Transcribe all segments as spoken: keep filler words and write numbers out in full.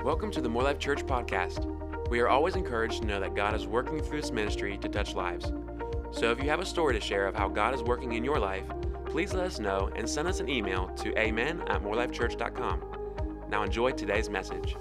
Welcome to the More Life Church podcast. We are always encouraged to know that God is working through this ministry to touch lives. So if you have a story to share of how God is working in your life, please let us know and send us an email to amen at morelifechurch dot com. Now enjoy today's message.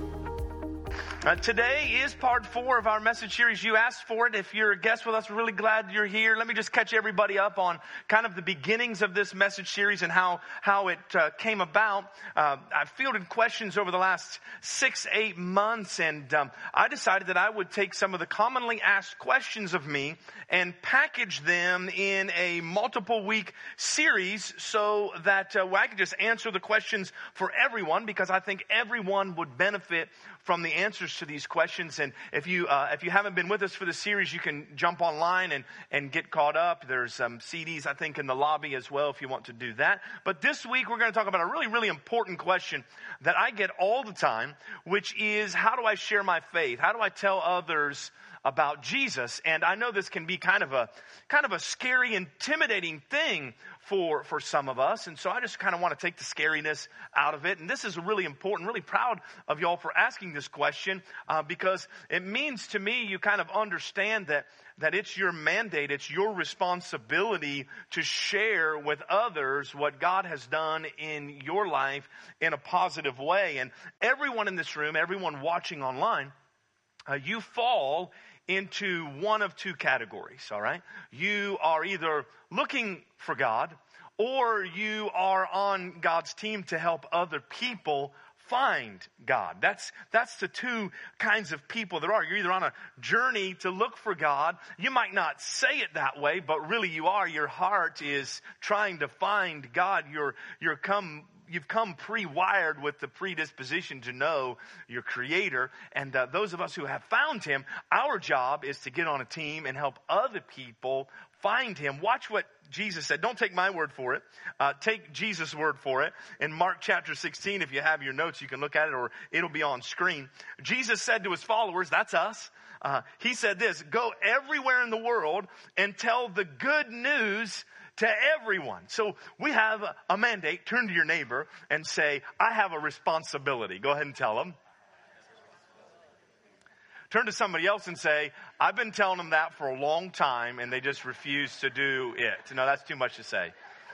Uh, today is part four of our message series. You asked for it. If you're a guest with us, we're really glad you're here. Let me just catch everybody up on kind of the beginnings of this message series and how, how it uh, came about. Uh, I've fielded questions over the last six, eight months, and um, I decided that I would take some of the commonly asked questions of me and package them in a multiple week series so that uh, I could just answer the questions for everyone, because I think everyone would benefit from the answers to these questions. And if you uh, if you haven't been with us for the series, you can jump online and, and get caught up. There's um, C Ds, I think, in the lobby as well if you want to do that. But this week, we're going to talk about a really, really important question that I get all the time, which is, how do I share my faith? How do I tell others about Jesus? And I know this can be kind of a kind of a scary, intimidating thing for for some of us. And so I just kind of want to take the scariness out of it. And this is really important, really proud of y'all for asking this question, uh, because it means to me you kind of understand that that it's your mandate, it's your responsibility to share with others what God has done in your life in a positive way. And everyone in this room, everyone watching online, uh, you fall into one of two categories, all right? You are either looking for God, or you are on God's team to help other people find God. That's that's the two kinds of people there are. You're either on a journey to look for God. You might not say it that way, but really you are. Your heart is trying to find God. You're you're come You've come pre-wired with the predisposition to know your Creator. And uh, those of us who have found Him, our job is to get on a team and help other people find Him. Watch what Jesus said. Don't take my word for it. Uh, take Jesus' word for it. In Mark chapter sixteen, if you have your notes, you can look at it, or it'll be on screen. Jesus said to His followers, that's us, uh, He said this: go everywhere in the world and tell the good news to everyone. So we have a mandate. Turn to your neighbor and say, I have a responsibility. Go ahead and tell them. Turn to somebody else and say, I've been telling them that for a long time and they just refuse to do it. No, that's too much to say.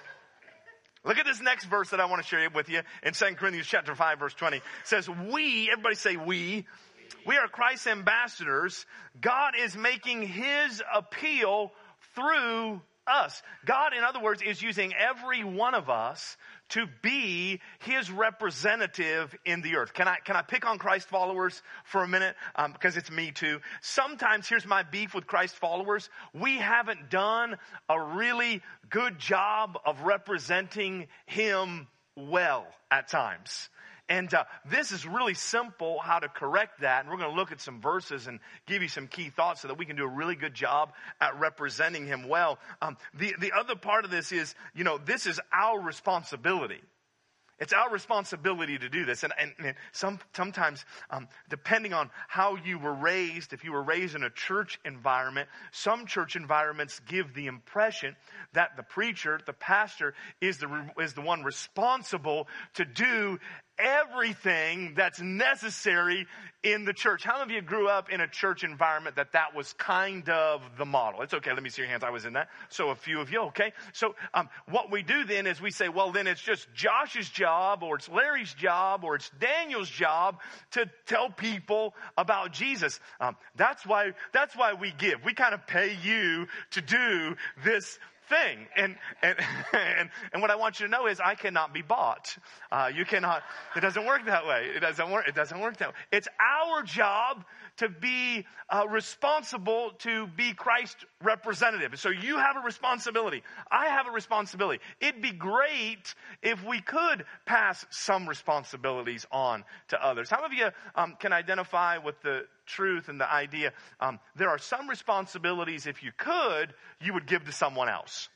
Look at this next verse that I want to share with you in Second Corinthians chapter five, verse twenty. It says, we, everybody say we, we are Christ's ambassadors. God is making His appeal through us. God, in other words, is using every one of us to be His representative in the earth. Can I can I pick on Christ followers for a minute? Um, because it's me too. Sometimes, here's my beef with Christ followers. We haven't done a really good job of representing Him well at times. And uh, this is really simple how to correct that. And we're going to look at some verses and give you some key thoughts so that we can do a really good job at representing Him well. Um, the, the other part of this is, you know, this is our responsibility. It's our responsibility to do this. And, and, and some, sometimes, um, depending on how you were raised, if you were raised in a church environment, some church environments give the impression that the preacher, the pastor, is the, is the one responsible to do everything that's necessary in the church. How many of you grew up in a church environment that that was kind of the model? It's okay. Let me see your hands. I was in that. So a few of you, okay. So um, what we do then is we say, well, then it's just Josh's job, or it's Larry's job, or it's Daniel's job to tell people about Jesus. Um, that's why, that's why we give. We kind of pay you to do this thing. And, and, and, and what I want you to know is I cannot be bought. Uh, you cannot, it doesn't work that way. It doesn't work. It doesn't work that way. It's our job to be uh, responsible to be Christ's representative. So you have a responsibility. I have a responsibility. It'd be great if we could pass some responsibilities on to others. How many of you um, can identify with the truth and the idea, um, there are some responsibilities, if you could, you would give to someone else?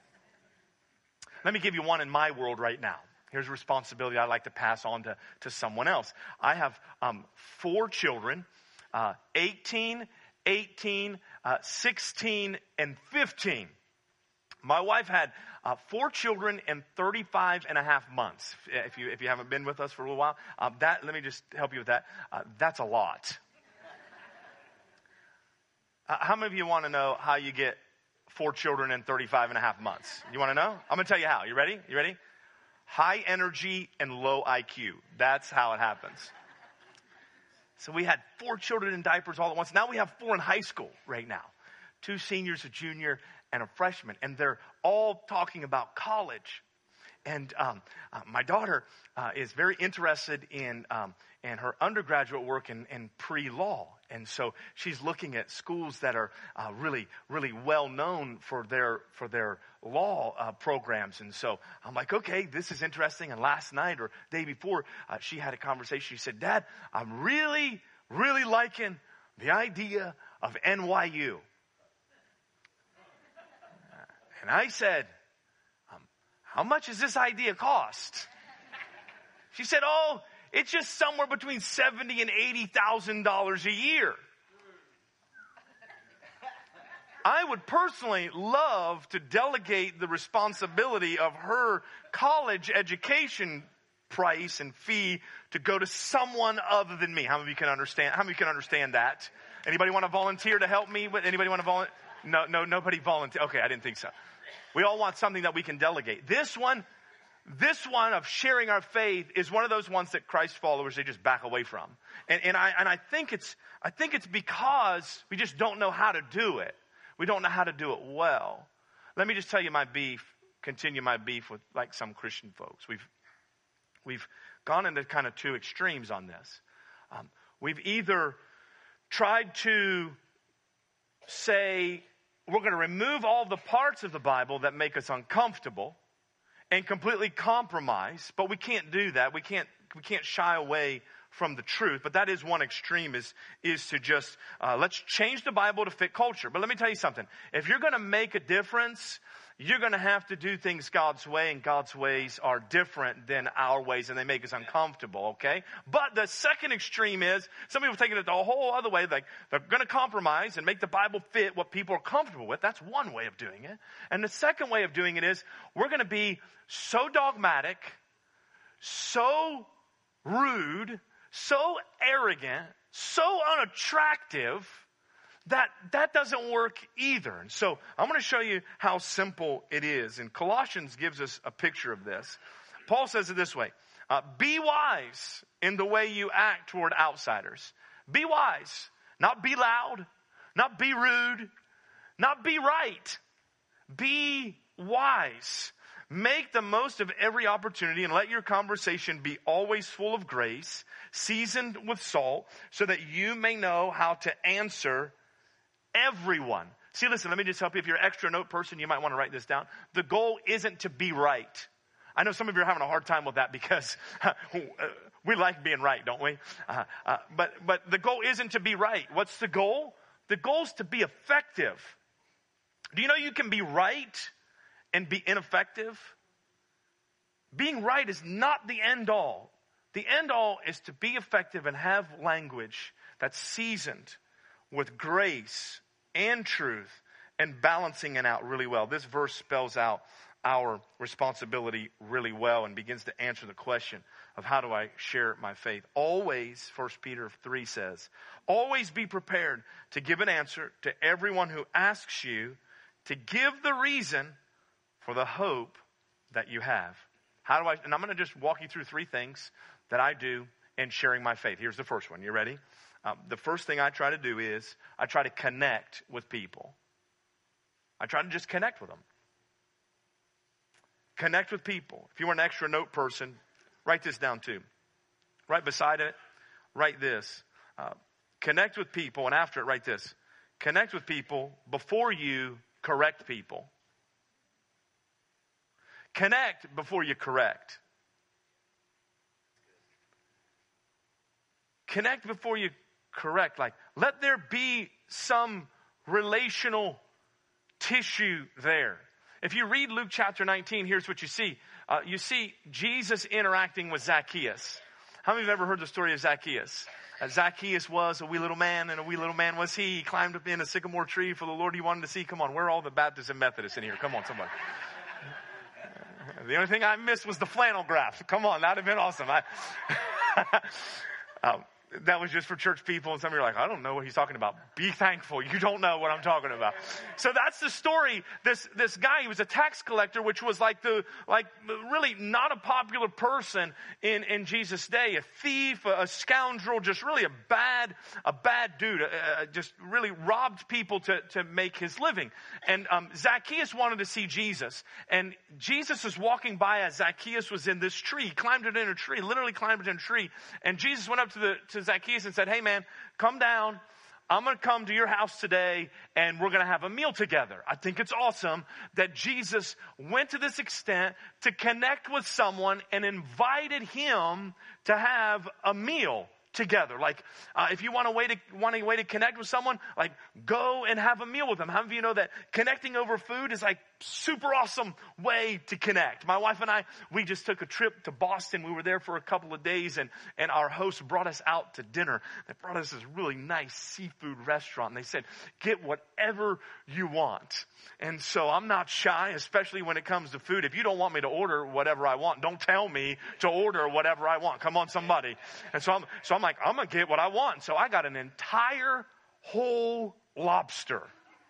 Let me give you one in my world right now. Here's a responsibility I'd like to pass on to, to someone else. I have um, four children, uh, eighteen, eighteen, uh, sixteen, and fifteen. My wife had uh, four children in thirty-five and a half months. If you, if you haven't been with us for a little while, uh, that, let me just help you with that. Uh, that's a lot. Uh, how many of you want to know how you get four children in thirty-five and a half months? You want to know? I'm going to tell you how. You ready? You ready? High energy and low I Q. That's how it happens. So we had four children in diapers all at once. Now we have four in high school right now. Two seniors, a junior, and a freshman. And they're all talking about college. And um, uh, my daughter uh, is very interested in um, in her undergraduate work in, in pre-law. And so she's looking at schools that are uh, really, really well known for their for their law uh, programs. And so I'm like, okay, this is interesting. And last night or day before, uh, she had a conversation. She said, Dad, I'm really, really liking the idea of N Y U. And I said, um, how much does this idea cost? She said, oh, it's just somewhere between seventy and eighty thousand dollars a year. I would personally love to delegate the responsibility of her college education price and fee to go to someone other than me. How many of you can understand? How many of you can understand that? Anybody want to volunteer to help me? Anybody want to volunteer? No, no, nobody volunteer. Okay, I didn't think so. We all want something that we can delegate. This one, this one of sharing our faith is one of those ones that Christ followers, they just back away from. And, and I, and I think it's, I think it's because we just don't know how to do it. We don't know how to do it well. Let me just tell you my beef, continue my beef with like some Christian folks. We've, we've gone into kind of two extremes on this. Um, we've either tried to say, we're going to remove all the parts of the Bible that make us uncomfortable and completely compromise, but we can't do that. We can't, we can't shy away from the truth. But that is one extreme, is, is to just, uh, let's change the Bible to fit culture. But let me tell you something. If you're going to make a difference, you're going to have to do things God's way, and God's ways are different than our ways, and they make us uncomfortable, okay? But the second extreme is, some people are taking it the whole other way, like they're going to compromise and make the Bible fit what people are comfortable with. That's one way of doing it. And the second way of doing it is, we're going to be so dogmatic, so rude, so arrogant, so unattractive, that that doesn't work either. And so I'm going to show you how simple it is. And Colossians gives us a picture of this. Paul says it this way. Uh, be wise in the way you act toward outsiders. Be wise. Not be loud. Not be rude. Not be right. Be wise. Make the most of every opportunity and let your conversation be always full of grace, seasoned with salt, so that you may know how to answer everyone. See, listen, let me just help you. If you're an extra note person, you might want to write this down. The goal isn't to be right. I know some of you are having a hard time with that because uh, we like being right, don't we? Uh, uh, but, but the goal isn't to be right. What's the goal? The goal is to be effective. Do you know you can be right and be ineffective? Being right is not the end all. The end all is to be effective and have language that's seasoned with grace and truth and balancing it out really well. This verse spells out our responsibility really well and begins to answer the question of how do I share my faith. Always, First Peter three says, always be prepared to give an answer to everyone who asks you to give the reason for the hope that you have. How do I, and I'm going to just walk you through three things that I do in sharing my faith. Here's the first one. You ready? Um, the first thing I try to do is I try to connect with people. I try to just connect with them. Connect with people. If you were an extra note person, write this down too. Right beside it, write this. Uh, connect with people, and after it, write this. Connect with people before you correct people. Connect before you correct. Connect before you correct. Like, let there be some relational tissue there. If you read Luke chapter nineteen, here's what you see. Uh, you see Jesus interacting with Zacchaeus. How many of you have ever heard the story of Zacchaeus? Zacchaeus was a wee little man, and a wee little man was he. He climbed up in a sycamore tree for the Lord he wanted to see. Come on, where are all the Baptists and Methodists in here? Come on, somebody. The only thing I missed was the flannel graph. Come on, that would have been awesome. I, um, that was just for church people, and some of you are like, I don't know what he's talking about. Be thankful. You don't know what I'm talking about. So that's the story. This this guy, he was a tax collector, which was like the like really not a popular person in, in Jesus' day. A thief, a, a scoundrel, just really a bad a bad dude. Uh, just really robbed people to, to make his living. And um, Zacchaeus wanted to see Jesus. And Jesus was walking by as Zacchaeus was in this tree. He climbed it in a tree, literally climbed it in a tree. And Jesus went up to the to Zacchaeus and said, hey man, come down. I'm going to come to your house today and we're going to have a meal together. I think it's awesome that Jesus went to this extent to connect with someone and invited him to have a meal together. Like, uh, if you want a way to, want a way to connect with someone, like go and have a meal with them. How many of you know that connecting over food is like super awesome way to connect? My wife and I, we just took a trip to Boston. We were there for a couple of days and, and our host brought us out to dinner. They brought us this really nice seafood restaurant and they said, get whatever you want. And so I'm not shy, especially when it comes to food. If you don't want me to order whatever I want, don't tell me to order whatever I want. Come on, somebody. And so I'm, so I'm like, I'm going to get what I want. So I got an entire whole lobster.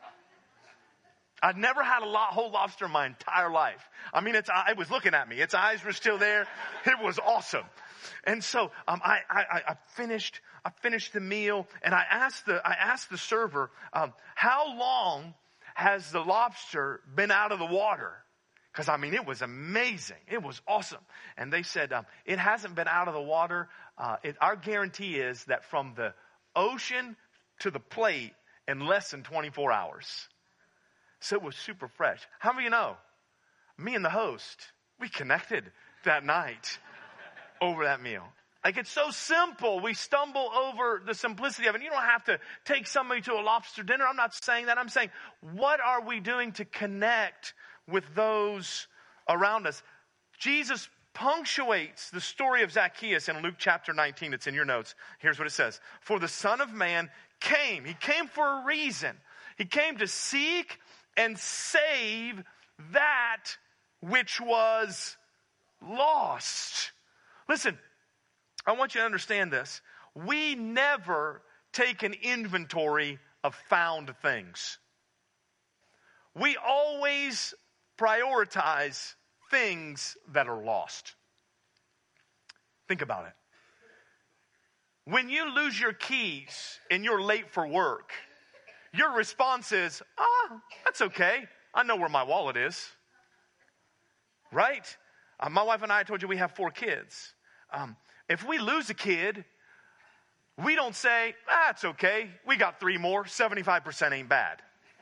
I'd never had a lo- whole lobster in my entire life. I mean, it's, it was looking at me. Its eyes were still there. It was awesome. And so um, I, I, I finished, I finished the meal, and I asked the, I asked the server, um, how long has the lobster been out of the water? Because, I mean, it was amazing. It was awesome. And they said, um, it hasn't been out of the water. Uh, it, our guarantee is that from the ocean to the plate in less than twenty-four hours. So it was super fresh. How many of you know? Me and the host, we connected that night over that meal. Like, it's so simple. We stumble over the simplicity of it. You don't have to take somebody to a lobster dinner. I'm not saying that. I'm saying, what are we doing to connect with those around us? Jesus punctuates the story of Zacchaeus in Luke chapter nineteen. It's in your notes. Here's what it says. For the Son of Man came. He came for a reason. He came to seek and save that which was lost. Listen, I want you to understand this. We never take an inventory of found things. We always prioritize things that are lost. Think about it. When you lose your keys and you're late for work, your response is, ah, that's okay. I know where my wallet is. Right? Uh, my wife and I, I told you we have four kids. Um, if we lose a kid, we don't say, ah, it's okay. We got three more. seventy-five percent ain't bad.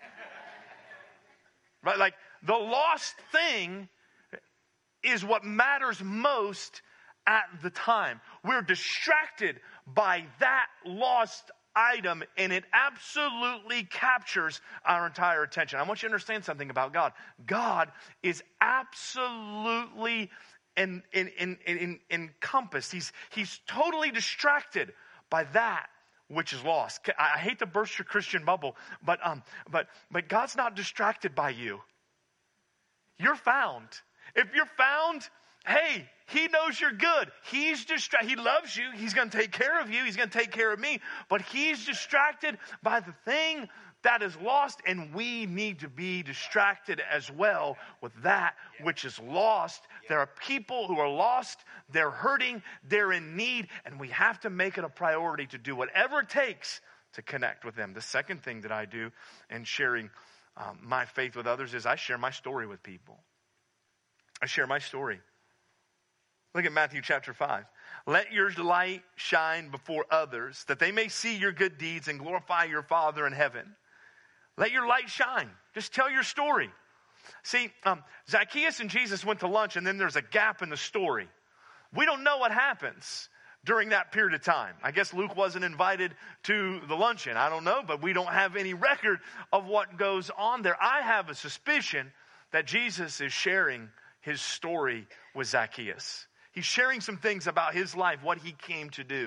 Right? Like, the lost thing is what matters most at the time. We're distracted by that lost item, and it absolutely captures our entire attention. I want you to understand something about God. God is absolutely in, in, in, in, encompassed. He's, he's totally distracted by that which is lost. I hate to burst your Christian bubble, but um, but but God's not distracted by you. You're found. If you're found, hey, He knows you're good. He's distracted. He loves you. He's going to take care of you. He's going to take care of me. But He's distracted by the thing that is lost, and we need to be distracted as well with that which is lost. There are people who are lost. They're hurting. They're in need, and we have to make it a priority to do whatever it takes to connect with them. The second thing that I do in sharing um, my faith with others is I share my story with people. I share my story. Look at Matthew chapter five. Let your light shine before others, that they may see your good deeds and glorify your Father in heaven. Let your light shine. Just tell your story. See, um, Zacchaeus and Jesus went to lunch, and then there's a gap in the story. We don't know what happens during that period of time. I guess Luke wasn't invited to the luncheon. I don't know, but we don't have any record of what goes on there. I have a suspicion that Jesus is sharing his story with Zacchaeus. He's sharing some things about his life, what he came to do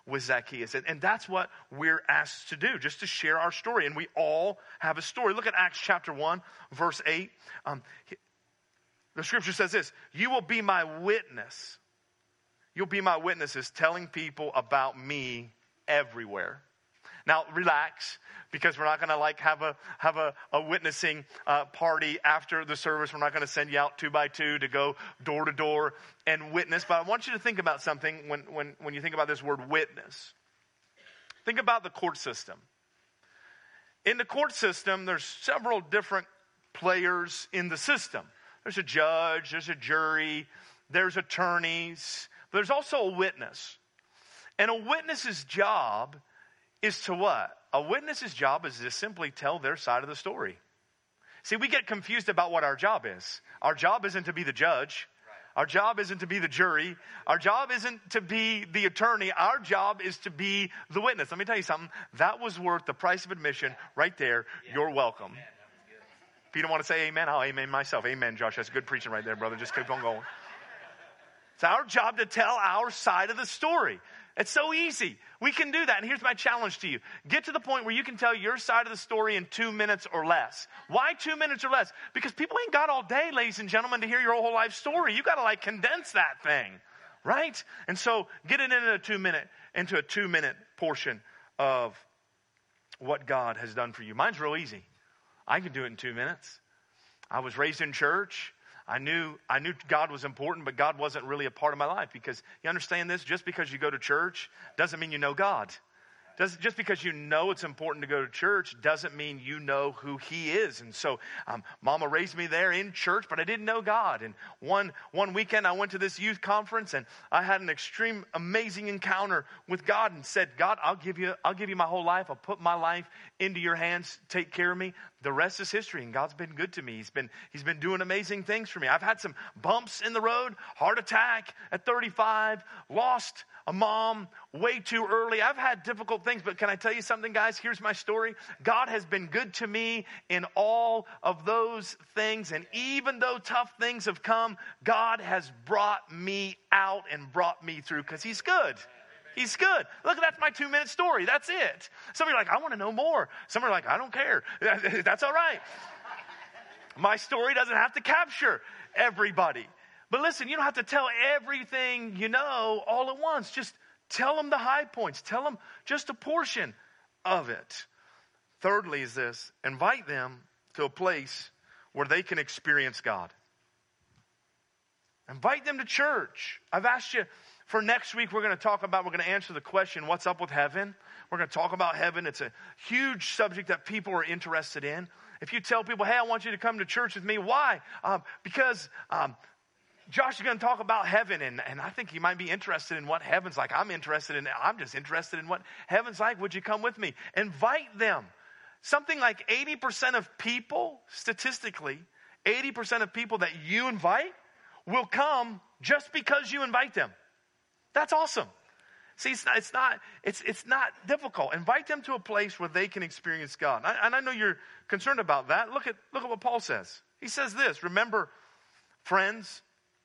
with Zacchaeus. And, and that's what we're asked to do, just to share our story. And we all have a story. Look at Acts chapter one, verse eight. Um, the scripture says this, you will be my witness. You'll be my witnesses telling people about me everywhere. Now, relax, because we're not going to like have a have a, a witnessing uh, party after the service. We're not going to send you out two by two to go door to door and witness. But I want you to think about something when, when, when you think about this word witness. Think about the court system. In the court system, there's several different players in the system. There's a judge, there's a jury, there's attorneys. There's also a witness. And a witness's job is to what? A witness's job is to simply tell their side of the story. See, we get confused about what our job is. Our job isn't to be the judge. Our job isn't to be the jury. Our job isn't to be the attorney. Our job is to be the witness. Let me tell you something. That was worth the price of admission right there. You're welcome. If you don't want to say amen, I'll amen myself. Amen, Josh. That's good preaching right there, brother. Just keep on going. It's our job to tell our side of the story. It's so easy. We can do that. And here's my challenge to you. Get to the point where you can tell your side of the story in two minutes or less. Why two minutes or less? Because people ain't got all day, ladies and gentlemen, to hear your whole life story. You got to like condense that thing, right? And so get it into a two minute, into a two minute portion of what God has done for you. Mine's real easy. I can do it in two minutes. I was raised in church. I knew I knew God was important, but God wasn't really a part of my life, because you understand this, just because you go to church doesn't mean you know God. Does, just because you know it's important to go to church doesn't mean you know who he is. And so um, Mama raised me there in church, but I didn't know God. And one one weekend I went to this youth conference, and I had an extreme, amazing encounter with God, and said, God, I'll give you, I'll give you my whole life. I'll put my life into your hands. Take care of me. The rest is history, and God's been good to me. He's been, he's been doing amazing things for me. I've had some bumps in the road, heart attack at thirty-five, lost a mom way too early. I've had difficult things, but can I tell you something, guys? Here's my story. God has been good to me in all of those things, and even though tough things have come, God has brought me out and brought me through, because he's good. He's good. Look, that's my two-minute story. That's it. Some of you are like, I want to know more. Some are like, I don't care. That's all right. My story doesn't have to capture everybody. But listen, you don't have to tell everything you know all at once. Just tell them the high points. Tell them just a portion of it. Thirdly is this: invite them to a place where they can experience God. Invite them to church. I've asked you for next week, we're going to talk about, we're going to answer the question, what's up with heaven? We're going to talk about heaven. It's a huge subject that people are interested in. If you tell people, hey, I want you to come to church with me, why? Um, because um, Josh is going to talk about heaven, and, and I think you might be interested in what heaven's like. I'm interested in, I'm just interested in what heaven's like. Would you come with me? Invite them. Something like eighty percent of people, statistically, eighty percent of people that you invite will come just because you invite them. That's awesome. See, it's not, it's not, it's, it's not difficult. Invite them to a place where they can experience God. And I, and I know you're concerned about that. Look at, look at what Paul says. He says this: remember, friends,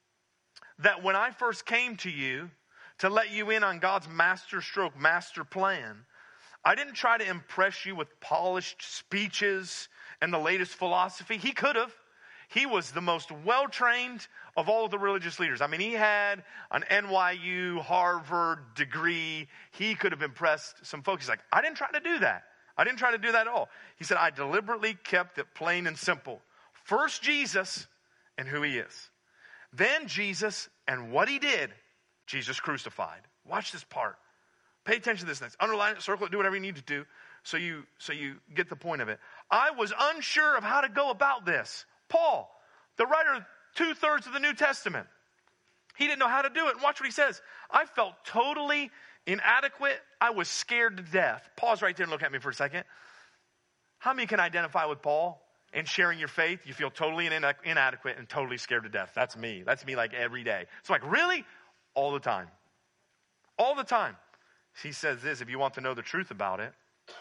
that when I first came to you to let you in on God's master stroke, master plan, I didn't try to impress you with polished speeches and the latest philosophy. He could have. He was the most well-trained of all of the religious leaders. I mean, he had an N Y U, Harvard degree. He could have impressed some folks. He's like, I didn't try to do that. I didn't try to do that at all. He said, I deliberately kept it plain and simple. First Jesus and who he is. Then Jesus and what he did. Jesus crucified. Watch this part. Pay attention to this next. Underline it, circle it, do whatever you need to do so you, so you get the point of it. I was unsure of how to go about this. Paul, the writer of two-thirds of the New Testament, he didn't know how to do it. And watch what he says. I felt totally inadequate. I was scared to death. Pause right there and look at me for a second. How many can identify with Paul in sharing your faith? You feel totally inadequate and totally scared to death. That's me. That's me like every day. So like, really? All the time. All the time. He says this, if you want to know the truth about it.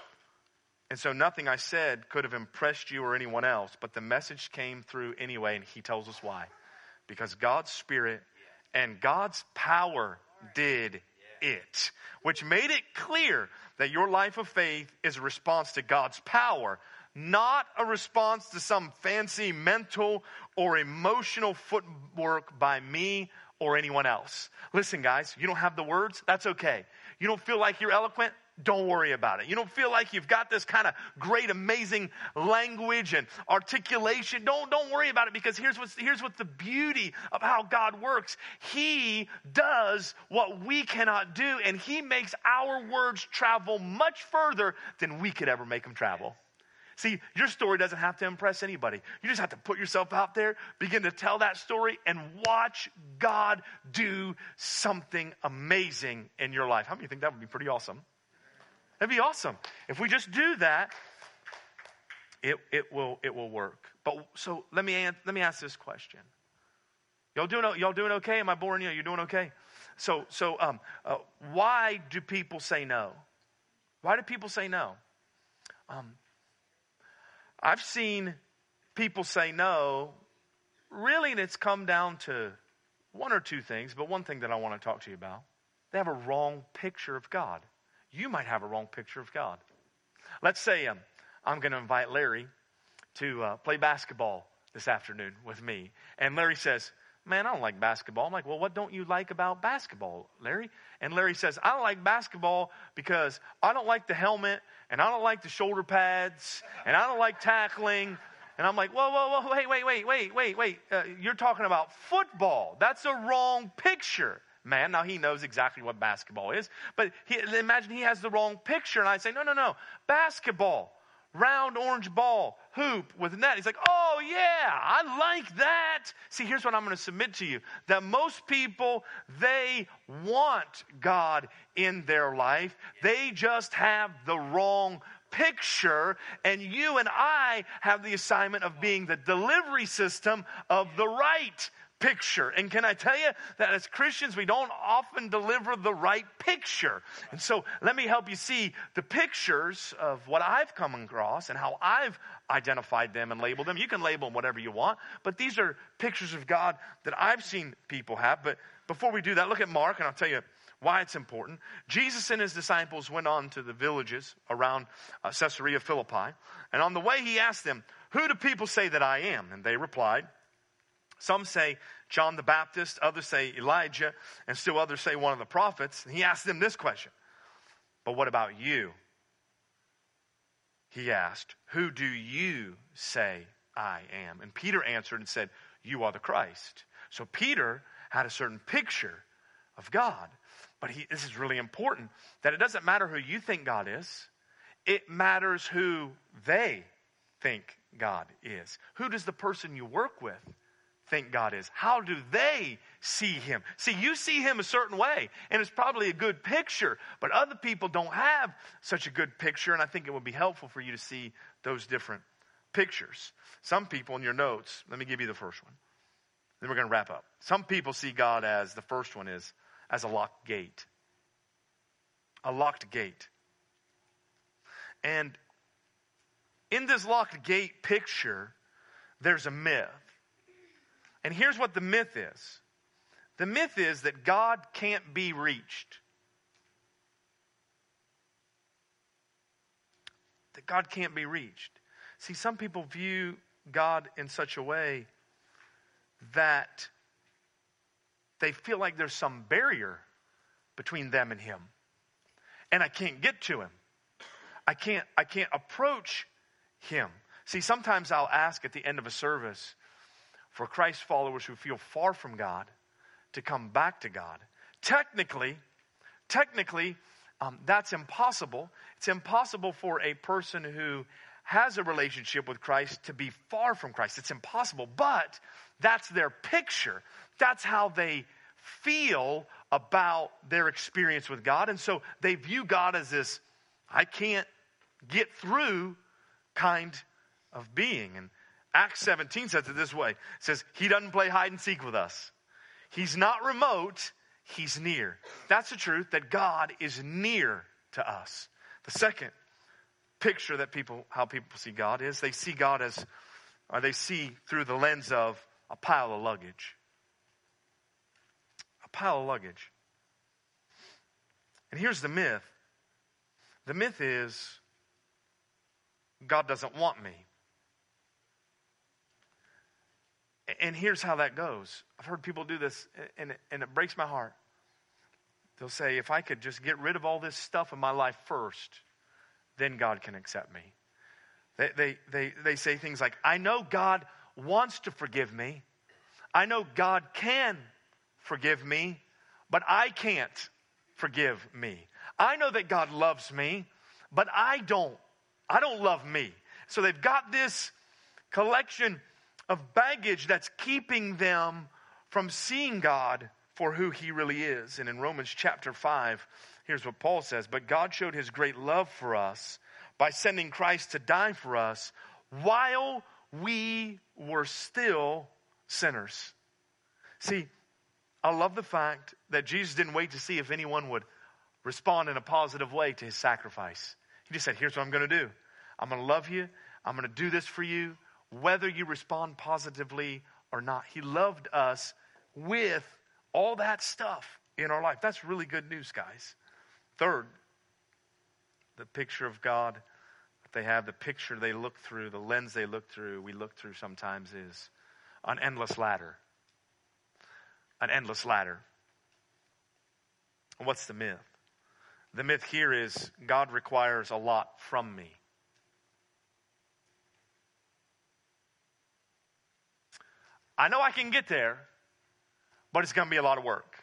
And so nothing I said could have impressed you or anyone else, but the message came through anyway, and he tells us why. Because God's Spirit and God's power did it, which made it clear that your life of faith is a response to God's power, not a response to some fancy mental or emotional footwork by me or anyone else. Listen, guys, you don't have the words? That's okay. You don't feel like you're eloquent? Don't worry about it. You don't feel like you've got this kind of great, amazing language and articulation. Don't, don't worry about it, because here's what's, here's what the beauty of how God works. He does what we cannot do, and He makes our words travel much further than we could ever make them travel. See, your story doesn't have to impress anybody. You just have to put yourself out there, begin to tell that story, and watch God do something amazing in your life. How many think that would be pretty awesome? That'd be awesome. If we just do that, it it will it will work. But so let me let me ask this question. Y'all doing y'all doing okay? Am I boring you? You doing okay? So so um uh, why do people say no? Why do people say no? Um, I've seen people say no. Really, and it's come down to one or two things. But one thing that I want to talk to you about: they have a wrong picture of God. You might have a wrong picture of God. Let's say um, I'm going to invite Larry to uh, play basketball this afternoon with me. And Larry says, man, I don't like basketball. I'm like, well, what don't you like about basketball, Larry? And Larry says, I don't like basketball because I don't like the helmet, and I don't like the shoulder pads, and I don't like tackling. And I'm like, whoa, whoa, whoa, wait, wait, wait, wait, wait, wait. Uh, you're talking about football. That's a wrong picture. Man, now he knows exactly what basketball is, but he, imagine he has the wrong picture, and I say, no, no, no, basketball, round orange ball, hoop with net. He's like, oh yeah, I like that. See, here's what I'm going to submit to you, that most people, they want God in their life. They just have the wrong picture, and you and I have the assignment of being the delivery system of the right picture. And can I tell you that as Christians, we don't often deliver the right picture. And so let me help you see the pictures of what I've come across and how I've identified them and labeled them. You can label them whatever you want, but these are pictures of God that I've seen people have. But before we do that, look at Mark, and I'll tell you why it's important. Jesus and his disciples went on to the villages around uh, Caesarea Philippi, and on the way he asked them, who do people say that I am? And they replied, some say John the Baptist, others say Elijah, and still others say one of the prophets. And he asked them this question, but what about you? He asked, who do you say I am? And Peter answered and said, you are the Christ. So Peter had a certain picture of God. But he, this is really important, that it doesn't matter who you think God is. It matters who they think God is. Who does the person you work with think God is? How do they see Him? See, you see Him a certain way, and it's probably a good picture, but other people don't have such a good picture, and I think it would be helpful for you to see those different pictures. Some people in your notes, let me give you the first one. Then we're going to wrap up. Some people see God as, the first one is, as a locked gate. A locked gate. And in this locked gate picture, there's a myth. And here's what the myth is. The myth is that God can't be reached. That God can't be reached. See, some people view God in such a way that they feel like there's some barrier between them and Him. And I can't get to Him. I can't, I can't approach Him. See, sometimes I'll ask at the end of a service for Christ followers who feel far from God to come back to God. Technically, technically, um, that's impossible. It's impossible for a person who has a relationship with Christ to be far from Christ. It's impossible, but that's their picture. That's how they feel about their experience with God. And so they view God as this, I can't get through kind of being. And Acts seventeen says it this way. It says, He doesn't play hide and seek with us. He's not remote, He's near. That's the truth, that God is near to us. The second picture that people, how people see God is, they see God as, or they see through the lens of a pile of luggage. A pile of luggage. And here's the myth. The myth is God doesn't want me. And here's how that goes. I've heard people do this, and it, and it breaks my heart. They'll say, if I could just get rid of all this stuff in my life first, then God can accept me. They, they, they, they say things like, I know God wants to forgive me. I know God can forgive me, but I can't forgive me. I know that God loves me, but I don't. I don't love me. So they've got this collection of baggage that's keeping them from seeing God for who he really is. And in Romans chapter five, here's what Paul says, but God showed his great love for us by sending Christ to die for us while we were still sinners. See, I love the fact that Jesus didn't wait to see if anyone would respond in a positive way to his sacrifice. He just said, here's what I'm going to do. I'm going to love you. I'm going to do this for you, whether you respond positively or not. He loved us with all that stuff in our life. That's really good news, guys. Third, the picture of God that they have, the picture they look through, the lens they look through, we look through sometimes is an endless ladder. An endless ladder. What's the myth? The myth here is God requires a lot from me. I know I can get there, but it's going to be a lot of work.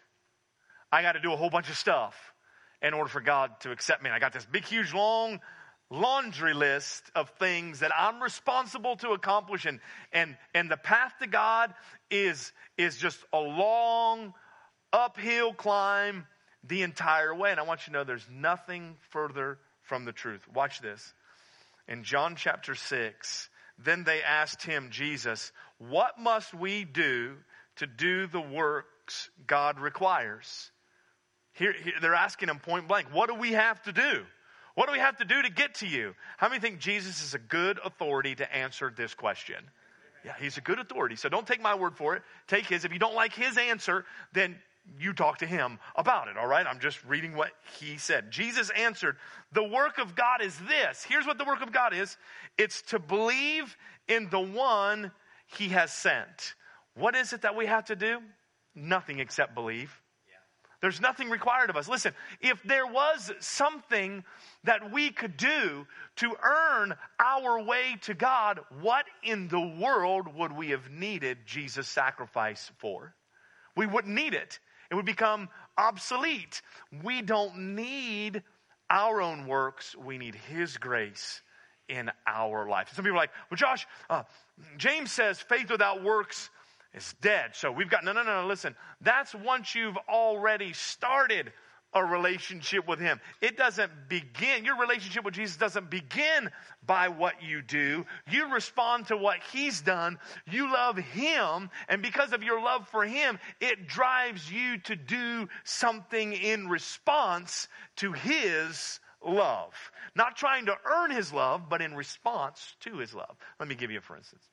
I got to do a whole bunch of stuff in order for God to accept me. And I got this big, huge, long laundry list of things that I'm responsible to accomplish. And, and, and the path to God is, is just a long uphill climb the entire way. And I want you to know there's nothing further from the truth. Watch this. In John chapter six, then they asked him, Jesus, what must we do to do the works God requires? Here, here they're asking him point blank, what do we have to do? What do we have to do to get to you? How many think Jesus is a good authority to answer this question? Yeah, he's a good authority. So don't take my word for it. Take his. If you don't like his answer, then you talk to him about it, all right? I'm just reading what he said. Jesus answered, the work of God is this. Here's what the work of God is. It's to believe in the one he has sent. What is it that we have to do? Nothing except believe. There's nothing required of us. Listen, if there was something that we could do to earn our way to God, what in the world would we have needed Jesus' sacrifice for? We wouldn't need it. It would become obsolete. We don't need our own works. We need his grace in our life. Some people are like, well, Josh, uh, James says faith without works is dead. So we've got, no, no, no, no, listen. That's once you've already started a relationship with him. It doesn't begin, your relationship with Jesus doesn't begin by what you do. You respond to what he's done. You love him. And because of your love for him, it drives you to do something in response to his love. Not trying to earn his love, but in response to his love. Let me give you a for instance.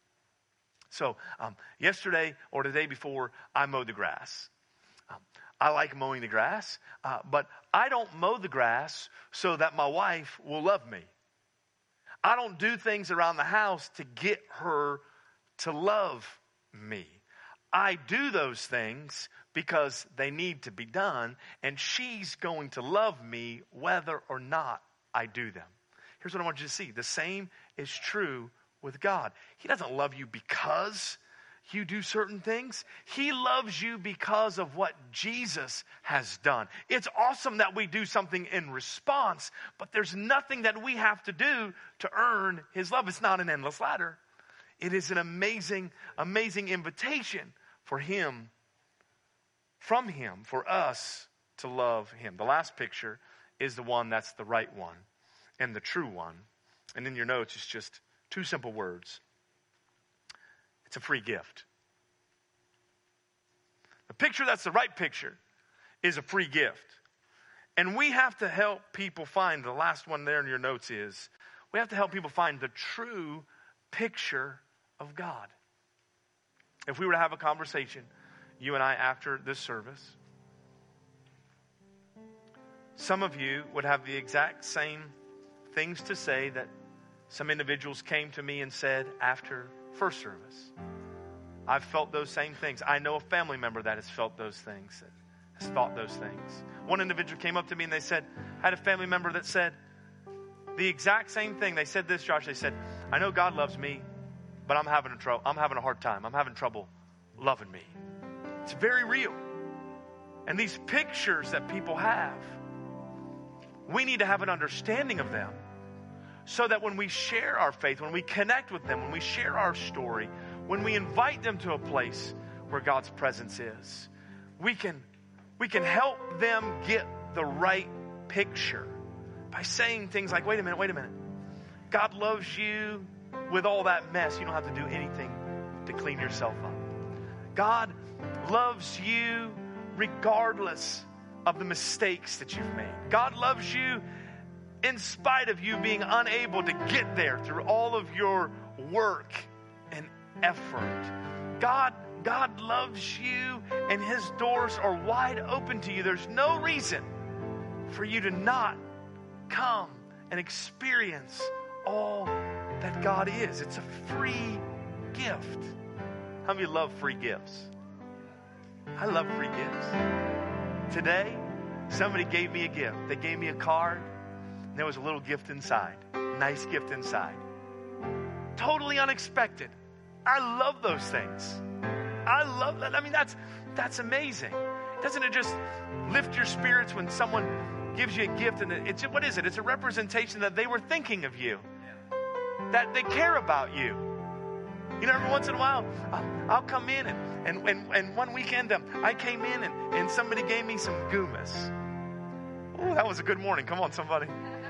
So um, yesterday or the day before, I mowed the grass. Um, I like mowing the grass, uh, but I don't mow the grass so that my wife will love me. I don't do things around the house to get her to love me. I do those things because they need to be done, and she's going to love me whether or not I do them. Here's what I want you to see. The same is true with God. He doesn't love you because you do certain things. He loves you because of what Jesus has done. It's awesome that we do something in response, but there's nothing that we have to do to earn his love. It's not an endless ladder. It is an amazing, amazing invitation for him, from him, for us to love him. The last picture is the one that's the right one and the true one. And in your notes, it's just two simple words. It's a free gift. The picture that's the right picture is a free gift. And we have to help people find, the last one there in your notes is, we have to help people find the true picture of God. If we were to have a conversation, you and I, after this service, Some of you would have the exact same things to say that some individuals came to me and said after first service. I've felt those same things. I know a family member that has felt those things, that has thought those things. One individual came up to me and they said, I had a family member that said the exact same thing. They said this, Josh, they said, I know God loves me, but I'm having a trouble. I'm having a hard time. I'm having trouble loving me. It's very real. And these pictures that people have, we need to have an understanding of them so that when we share our faith, when we connect with them, when we share our story, when we invite them to a place where God's presence is, we can, we can help them get the right picture by saying things like, wait a minute, wait a minute. God loves you with all that mess. You don't have to do anything to clean yourself up. God loves you regardless of the mistakes that you've made. God loves you in spite of you being unable to get there through all of your work and effort. God, God loves you and His doors are wide open to you. There's no reason for you to not come and experience all that God is. It's a free gift. How many of you love free gifts? I love free gifts. Today, somebody gave me a gift. They gave me a card, and there was a little gift inside. Nice gift inside. Totally unexpected. I love those things. I love that. I mean, that's that's amazing. Doesn't it just lift your spirits when someone gives you a gift? And it's, what is it? It's a representation that they were thinking of you, that they care about you. You know, every once in a while, I'll, I'll come in, and, and, and, and one weekend um, I came in, and, and somebody gave me some Goomas. Oh, that was a good morning. Come on, somebody.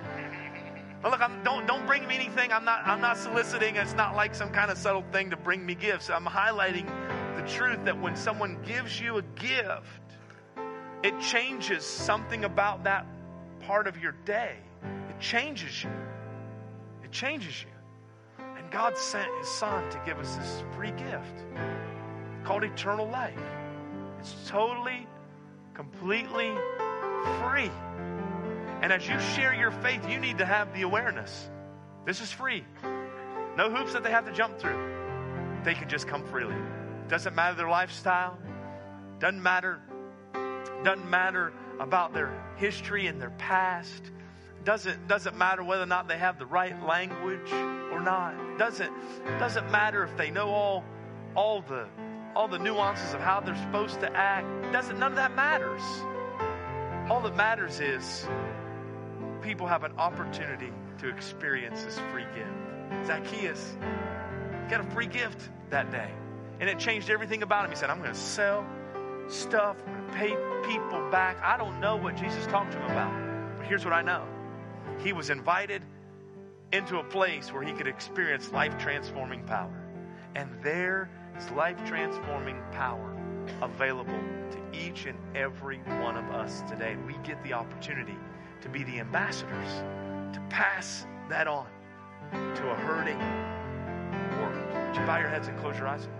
Now look, I'm, don't don't bring me anything. I'm not I'm not soliciting. It's not like some kind of subtle thing to bring me gifts. I'm highlighting the truth that when someone gives you a gift, it changes something about that part of your day. It changes you. It changes you. And God sent His Son to give us this free gift called eternal life. It's totally, completely free. And as you share your faith, you need to have the awareness. This is free. No hoops that they have to jump through. They can just come freely. Doesn't matter their lifestyle. Doesn't matter. Doesn't matter about their history and their past. Doesn't doesn't matter whether or not they have the right language or not. Doesn't doesn't matter if they know all all the all the nuances of how they're supposed to act. Doesn't none of that matters. All that matters is people have an opportunity to experience this free gift. Zacchaeus got a free gift that day. And it changed everything about him. He said, I'm going to sell stuff. I'm going to pay people back. I don't know what Jesus talked to him about. But here's what I know. He was invited into a place where he could experience life-transforming power. And there is life-transforming power available to each and every one of us today. We get the opportunity to be the ambassadors, to pass that on to a hurting world. Would you bow your heads and close your eyes?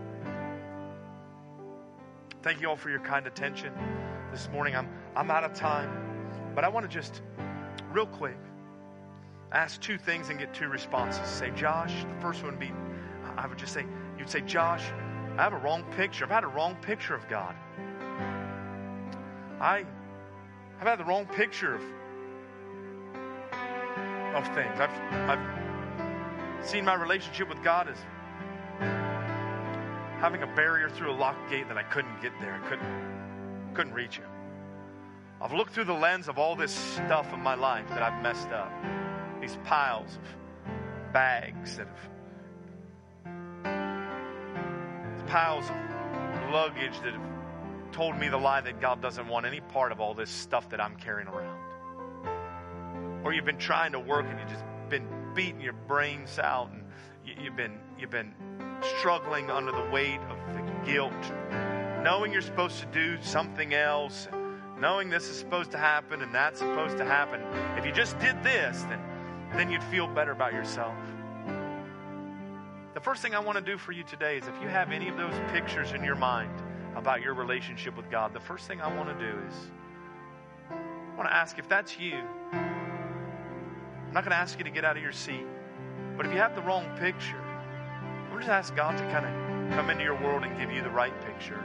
Thank you all for your kind attention this morning. I'm I'm out of time, but I want to just real quick ask two things and get two responses. Say, Josh, the first one would be, I would just say, you'd say, Josh, I have a wrong picture. I've had a wrong picture of God. I I've had the wrong picture of, of things. I've, I've seen my relationship with God as having a barrier through a locked gate that I couldn't get there. I couldn't, couldn't reach Him. I've looked through the lens of all this stuff in my life that I've messed up. These piles of bags that have, piles of luggage that have told me the lie that God doesn't want any part of all this stuff that I'm carrying around. Or you've been trying to work and you've just been beating your brains out, and you, you've been you've been struggling under the weight of the guilt, knowing you're supposed to do something else, knowing this is supposed to happen and that's supposed to happen. If you just did this, then then you'd feel better about yourself. The first thing I want to do for you today is, if you have any of those pictures in your mind about your relationship with God, the first thing I want to do is I want to ask if that's you. I'm not going to ask you to get out of your seat. But if you have the wrong picture, I'm just ask God to kind of come into your world and give you the right picture.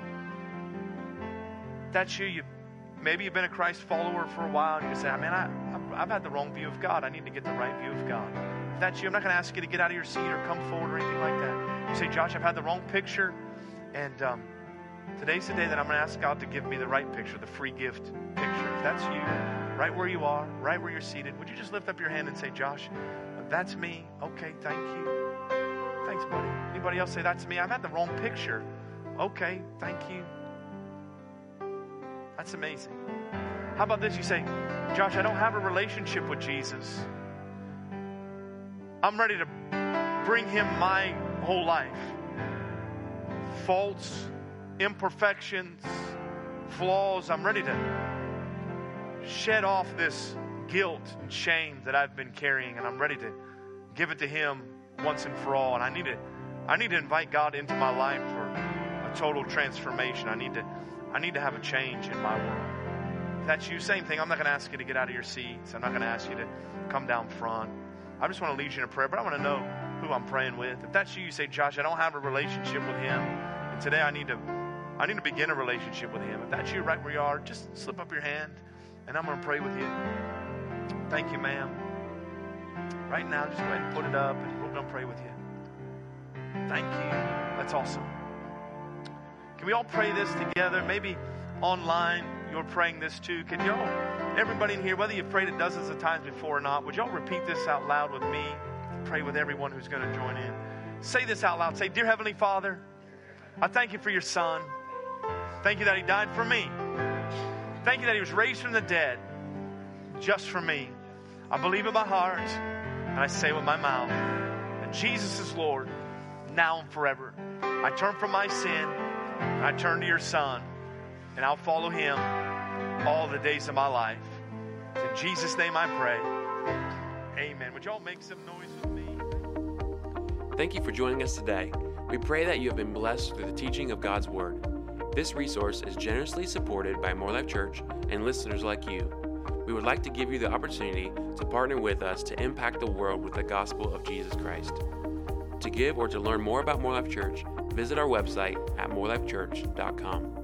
If that's you, you maybe you've been a Christ follower for a while, and you say, man, I, I've, I've had the wrong view of God. I need to get the right view of God. If that's you, I'm not going to ask you to get out of your seat or come forward or anything like that. You say, Josh, I've had the wrong picture, and um, today's the day that I'm going to ask God to give me the right picture, the free gift picture. If that's you, right where you are, right where you're seated, would you just lift up your hand and say, Josh, that's me. Okay, thank you. Thanks, buddy. Anybody else say, that's me? I've had the wrong picture. Okay, thank you. That's amazing. How about this? You say, Josh, I don't have a relationship with Jesus. I'm ready to bring him my whole life. Faults, imperfections, flaws. I'm ready to shed off this guilt and shame that I've been carrying, and I'm ready to give it to him once and for all. And I need to I need to invite God into my life for a total transformation. I need to I need to have a change in my world. If that's you, same thing. I'm not going to ask you to get out of your seats. I'm not going to ask you to come down front. I just want to lead you in a prayer, but I want to know who I'm praying with. If that's you, you say, Josh, I don't have a relationship with him, and today I need to I need to begin a relationship with him. If that's you right where you are, just slip up your hand, and I'm going to pray with you. Thank you, ma'am. Right now, just go ahead and put it up, and we're going to pray with you. Thank you. That's awesome. Can we all pray this together? Maybe online you're praying this too. Can y'all, everybody in here, whether you've prayed it dozens of times before or not, would y'all repeat this out loud with me? Pray with everyone who's going to join in. Say this out loud. Say, Dear Heavenly Father, I thank you for your Son. Thank you that he died for me. Thank you that he was raised from the dead just for me. I believe in my heart and I say with my mouth that Jesus is Lord now and forever. I turn from my sin and I turn to your Son, and I'll follow him all the days of my life. In Jesus' name I pray. Amen. Would y'all make some noise with me? Thank you for joining us today. We pray that you have been blessed through the teaching of God's Word. This resource is generously supported by More Life Church and listeners like you. We would like to give you the opportunity to partner with us to impact the world with the gospel of Jesus Christ. To give or to learn more about More Life Church, visit our website at more life church dot com.